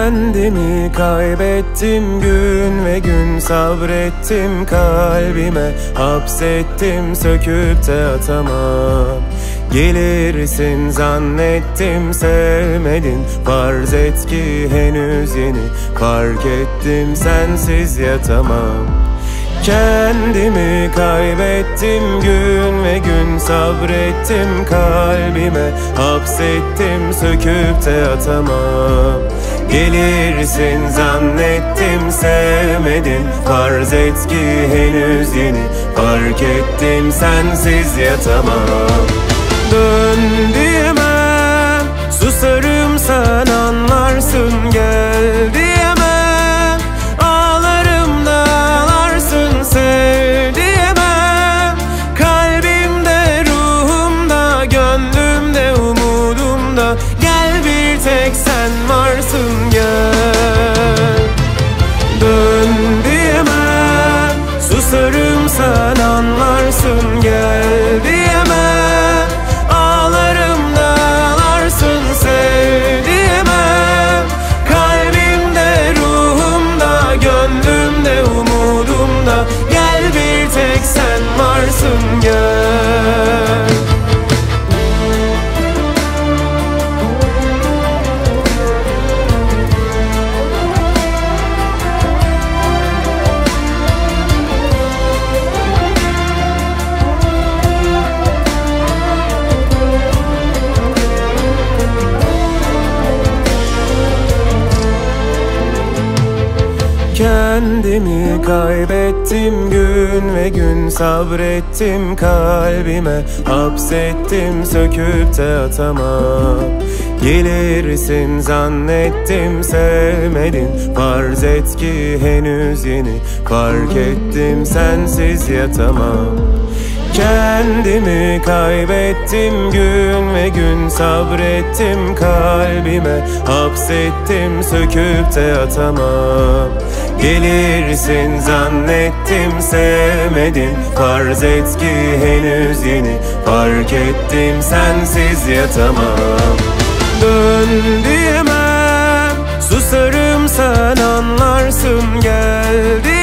Kendimi kaybettim, gün ve gün sabrettim, kalbime hapsettim, söküp de atamam. Gelirsin zannettim, sevmedin, farz et ki henüz yeni fark ettim, sensiz yatamam. Kendimi kaybettim, gün ve gün sabrettim, kalbime hapsettim, söküp de atamam. Gelirsin zannettim, sevmedin, farz et ki henüz yeni fark ettim, sensiz yatamam. Dön diyemem, susarım sen anlarsın, gel diyemem, ağlarım da ağlarsın, sev diyemem. Kalbimde, ruhumda, gönlümde, umudumda, gel bir tek sen varsın, gel. Dön diyemem, susarım sen anlarsın, gel diyemem, ağlarım da ağlarsın, sev diyemem. Kalbimde, ruhumda, gönlümde, umudumda, gel bir tek sen varsın, gel. Kendimi kaybettim, gün ve gün sabrettim, kalbime hapsettim, söküp de atamam. Gelirsin zannettim, sevmedin, farz et ki henüz yeni fark ettim, sensiz yatamam. Kendimi kaybettim, gün ve gün sabrettim, kalbime hapsettim, söküp de atamam. Gelirsin zannettim, sevmedin, farz et ki henüz yeni fark ettim, sensiz yatamam. Dön diyemem, susarım sen anlarsın, gel diyemem,